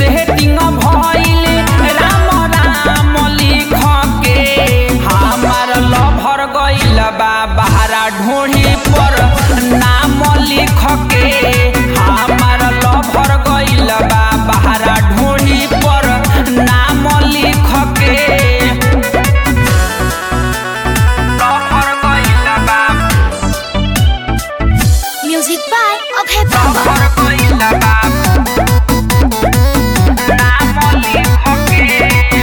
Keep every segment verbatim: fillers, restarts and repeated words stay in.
Setting भइल राम राम लिख के हमार लभर गइल बा बहरा ढोढ़ी पर नाम लिख के हमार लभर गइल बा बहरा ढोढ़ी पर नाम लिख के लभर गइल बा Music by Abhay Baba. Lover गइल बा नाम लिख के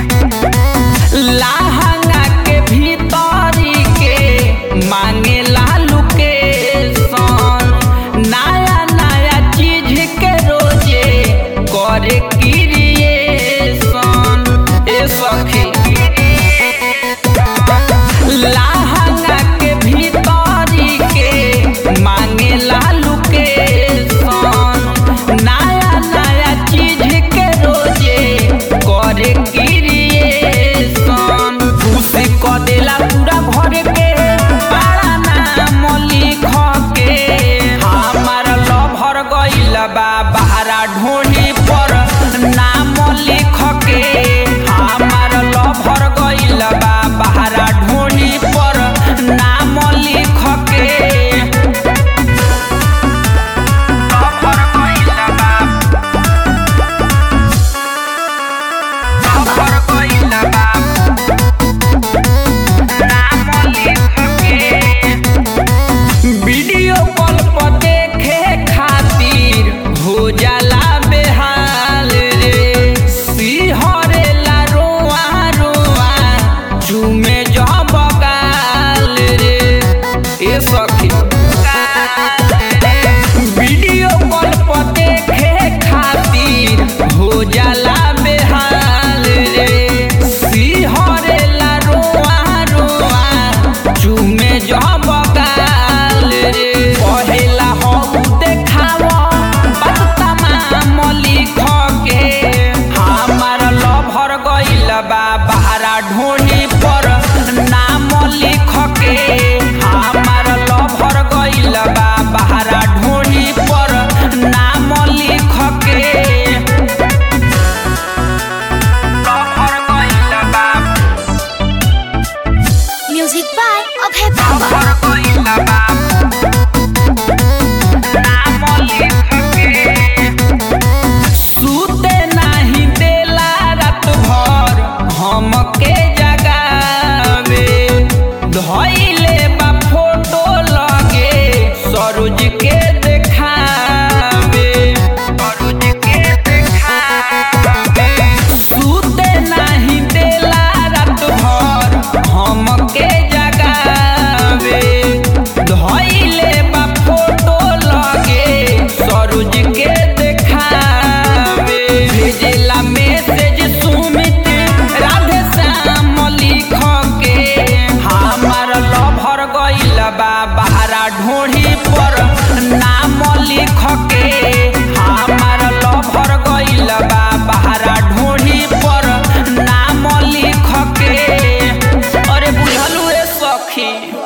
लहंगा के भीतरी के मांगे लालू के सन नया नया चीज के रोजे करे क्रिएशन ए सखी लहंगा के भीतरी के मांगे लालू के सन नया नया चीज के रोजे करे क्रिएशन खुश क देला पूरा भर के बड़ा नाम लिख के हमार लभर गइल बा बहरा ढोढ़ी पर नाम लिख के हमार लभर गइल बा बहरा ढोढ़ी पर नाम लिख के लभर गइल बा लभर गइल बा नाम लिख के वीडियो कॉल पर देखे खातिर हो जाला बेहाल रे सिहरेला रोआ रोआ चूमे जब गाल रे ए सखी वीडियो कॉल पर देखे खातिर हो जाला बेहाल रे सिहरेला रोआ रोआ चूमे जब गाल रे पहेला हम देखाव बात तमाम लिख के हमार लभर गइल बा बहरा ढोढ़ी पर नाम लिख के हमार लभर गइल बा बहरा ढोढ़ी पर नाम लिख के लभर गइल बा Music by Abhay Baba. Lover गइल बा नाम लिख के सुते नाही देला रात भर हमके जगावे धइले बा फोटो लगे सरोज के देखावे सरोज के देखावे सुते नाही देला रात भर हमके जगावे धइले बा फोटो लगे सरोज के देखावे भेजेला मैसेज सुमित राधे श्याम लिख के हमार लभर गइल बा बहरा ढोढ़ी पर नाम लिख के हमार लभर गइल बा बहरा ढोढ़ी पर नाम लिख के अरे बुझलू ए सखी।